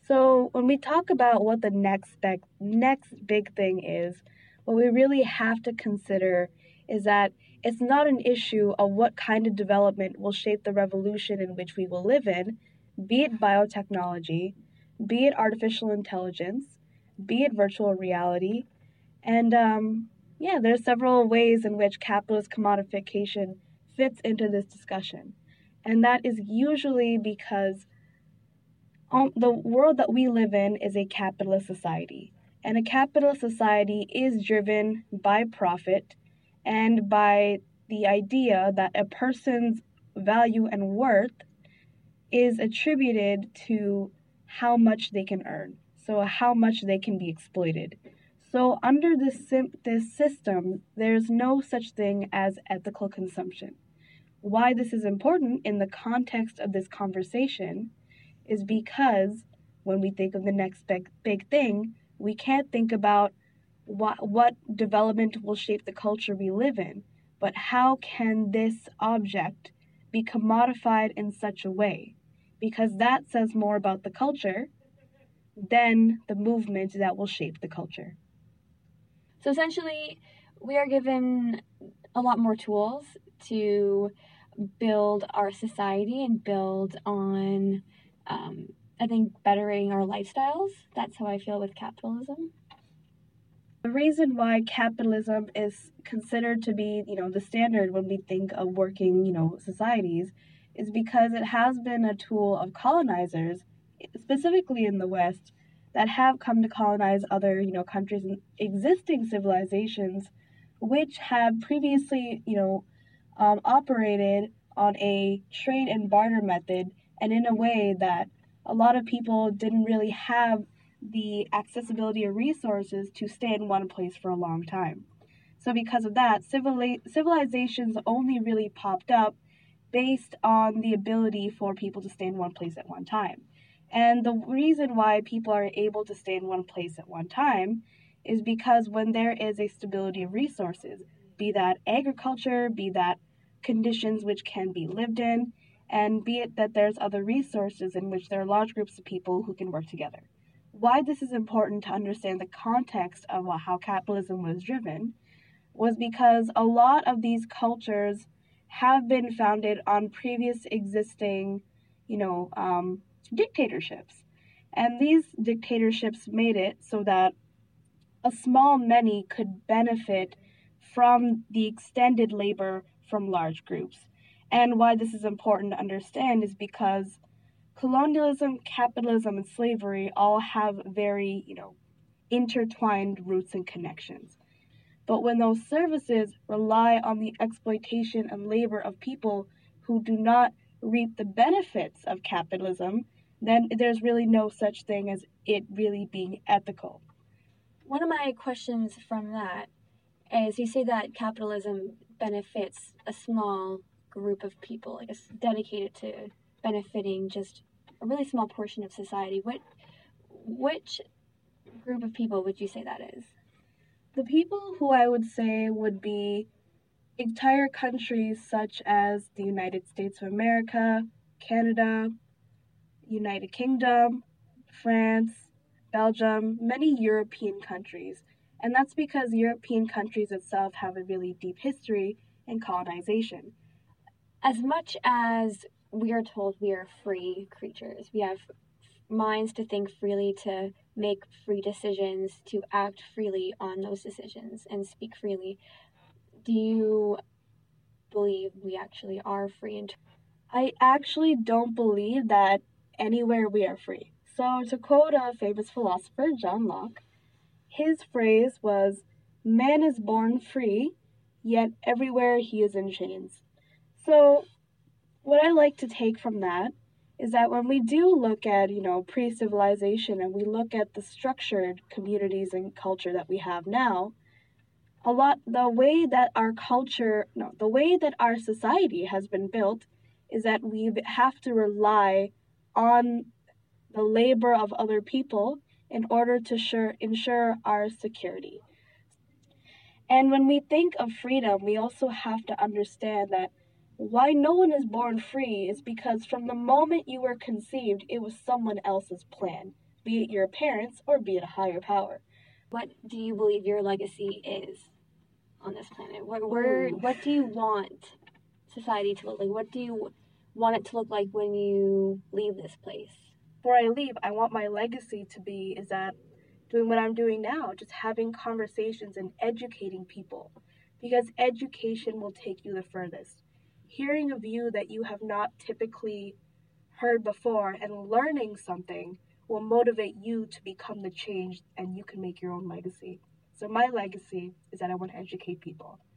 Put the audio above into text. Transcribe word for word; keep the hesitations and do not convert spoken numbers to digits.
So when we talk about what the next big, next big thing is, what we really have to consider is that it's not an issue of what kind of development will shape the revolution in which we will live in, be it biotechnology, be it artificial intelligence, be it virtual reality, and um, yeah, there's several ways in which capitalist commodification fits into this discussion. And that is usually because um, the world that we live in is a capitalist society. And a capitalist society is driven by profit and by the idea that a person's value and worth is attributed to how much they can earn, so how much they can be exploited. So under this sim- this system, there's no such thing as ethical consumption. Why this is important in the context of this conversation is because when we think of the next big, big thing, we can't think about what, what development will shape the culture we live in, but how can this object be commodified in such a way? Because that says more about the culture than the movement that will shape the culture. So essentially, we are given a lot more tools to build our society and build on, um, I think, bettering our lifestyles. That's how I feel with capitalism. The reason why capitalism is considered to be, you know, the standard when we think of working, you know, societies is because it has been a tool of colonizers, specifically in the West, that have come to colonize other, you know, countries and existing civilizations, which have previously, you know, um, operated on a trade and barter method, and in a way that a lot of people didn't really have the accessibility of resources to stay in one place for a long time. So because of that, civili- civilizations only really popped up based on the ability for people to stay in one place at one time. And the reason why people are able to stay in one place at one time is because when there is a stability of resources, be that agriculture, be that conditions which can be lived in, and be it that there's other resources in which there are large groups of people who can work together. Why this is important to understand the context of how capitalism was driven was because a lot of these cultures have been founded on previous existing, you know, um, dictatorships. And these dictatorships made it so that a small many could benefit from the extended labor from large groups. And why this is important to understand is because colonialism, capitalism, and slavery all have very, you know, intertwined roots and connections. But when those services rely on the exploitation and labor of people who do not reap the benefits of capitalism, then there's really no such thing as it really being ethical. One of my questions from that is you say that capitalism benefits a small group of people, like it's dedicated to benefiting just a really small portion of society. What, which group of people would you say that is? The people who I would say would be entire countries such as the United States of America, Canada, United Kingdom, France, Belgium, many European countries. And that's because European countries itself have a really deep history in colonization. As much as we are told we are free creatures, we have minds to think freely, to make free decisions, to act freely on those decisions and speak freely. Do you believe we actually are free? In- I actually don't believe that anywhere we are free. So, to quote a famous philosopher, John Locke, his phrase was, "Man is born free, yet everywhere he is in chains." So, what I like to take from that is that when we do look at, you know, pre-civilization and we look at the structured communities and culture that we have now, a lot the way that our culture, no, the way that our society has been built is that we have to rely on the labor of other people in order to sure, ensure our security. And when we think of freedom, we also have to understand that why no one is born free is because from the moment you were conceived, it was someone else's plan. be it your parents or be it a higher power. What do you believe your legacy is on this planet? What, where, what do you want society to look like? What do you want it to look like when you leave this place? Before I leave, I want my legacy to be is that doing what I'm doing now, just having conversations and educating people, because education will take you the furthest. Hearing a view that you have not typically heard before and learning something will motivate you to become the change, and you can make your own legacy. So my legacy is that I want to educate people.